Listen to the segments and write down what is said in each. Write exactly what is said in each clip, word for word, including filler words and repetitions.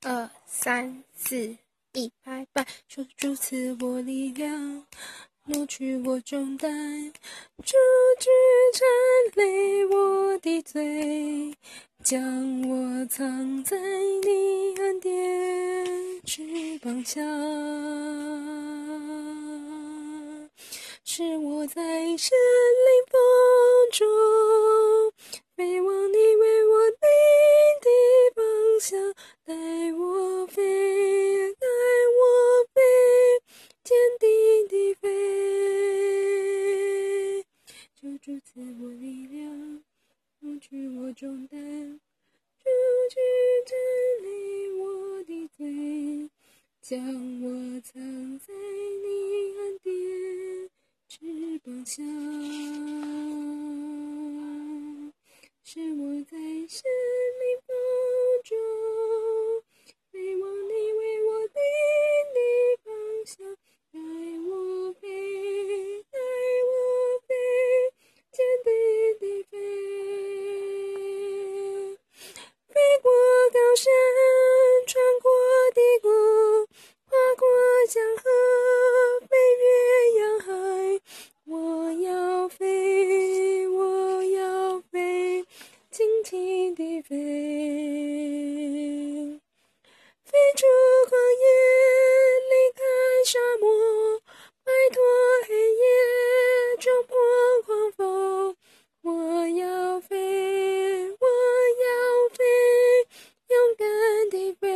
二三四，一拍拍，手助赐我力量，挪去我重担，主举缠累我的罪，将我藏在你恩典翅膀下，使我在森林风中飞往你为我定的方向，带我飞，带我飞，坚定地飞，求主赐我力量，挪去我重担，主去治理我的罪，将我藏在你恩典翅膀下，使我在森林风中飞往你为我定的方向，带我飞，带我飞，坚定地飞，飞过高山，穿过低谷，跨过江河，飞越洋海，我要飞，我要飞，轻轻地飞，飞出旷野，离开沙漠，摆脱黑夜，冲破狂风，我要飞，我要飞，勇敢地飞，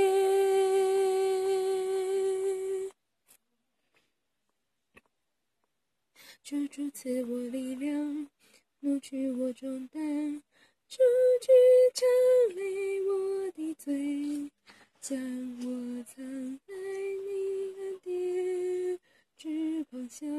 求主赐我力量，挪去我重担，主举缠累我的罪，将我藏在你恩典翅膀下，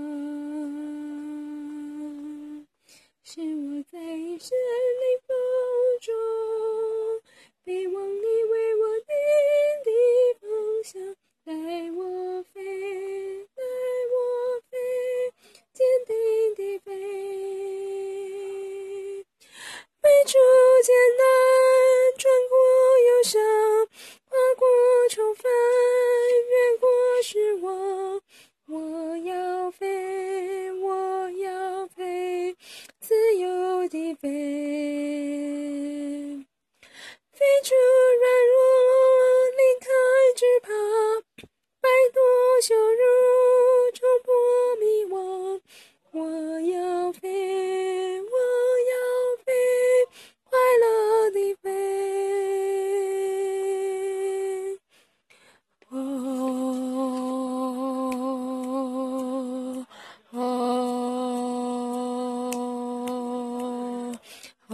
使我在森林风中飞往你为我定的方向，带我飞，带我飞，坚定地飞，飞出艰难，穿过忧伤，跨过重返，越过失望，我要飞，我要飞，自由地飞，飞出软弱，离开惧怕，摆脱羞辱，冲破迷惘，我要飞，我要飞，快乐地飞，哦哦哦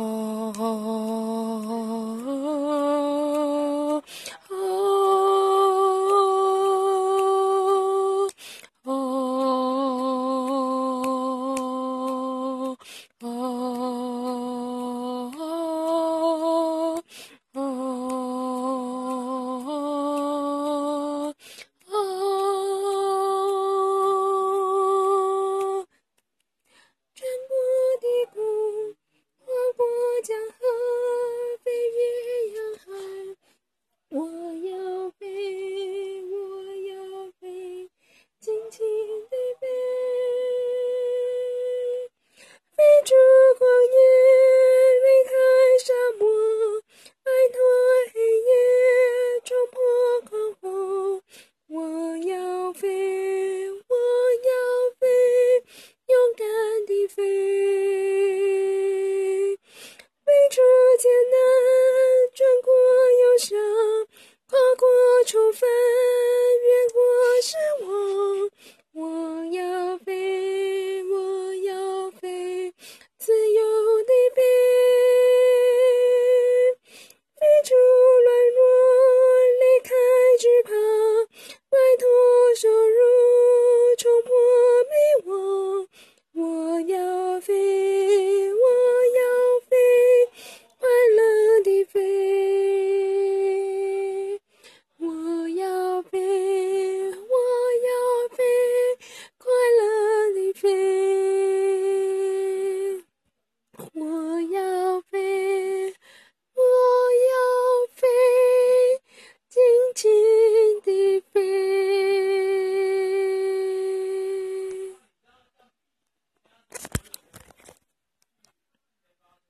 哦哦哦哦，穿过低谷，跨过江河，飞越洋海，我要飞，我要飞，轻轻地飞，飞出旷野，离开沙漠，摆脱黑夜，冲破狂风，我要飞，我要飞，勇敢地飞，飞出艰难，穿过忧伤，跨过重返，